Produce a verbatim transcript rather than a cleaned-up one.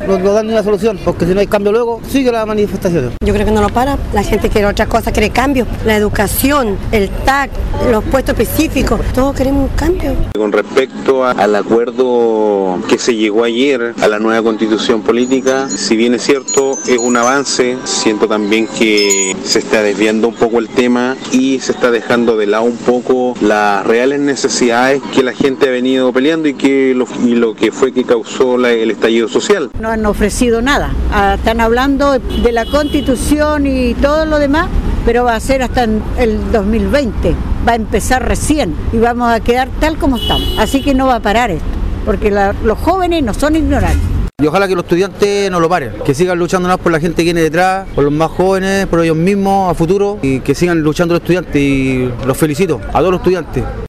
no, no dan ni una solución, porque si no hay cambio luego, sigue la manifestación. Yo creo que no lo para, la gente quiere otra cosa, quiere cambio, la educación, el T A C, los puestos específicos, todos queremos un cambio. Con respecto a, al acuerdo que se llegó ayer a la nueva constitución política, si bien es cierto, es un avance, siento también que se está desviando un poco el tema y se está dejando de lado un poco las reales necesidades que la gente ha venido peleando y que lo, y lo que fue que causó la, el estallido social. No han ofrecido nada, ah, están hablando de la constitución y todo lo demás, pero va a ser hasta el dos mil veinte, va a empezar recién y vamos a quedar tal como estamos, así que no va a parar esto, porque la, los jóvenes no son ignorantes. Y ojalá que los estudiantes no lo paren, que sigan luchando más por la gente que viene detrás, por los más jóvenes, por ellos mismos a futuro, y que sigan luchando los estudiantes, y los felicito a todos los estudiantes.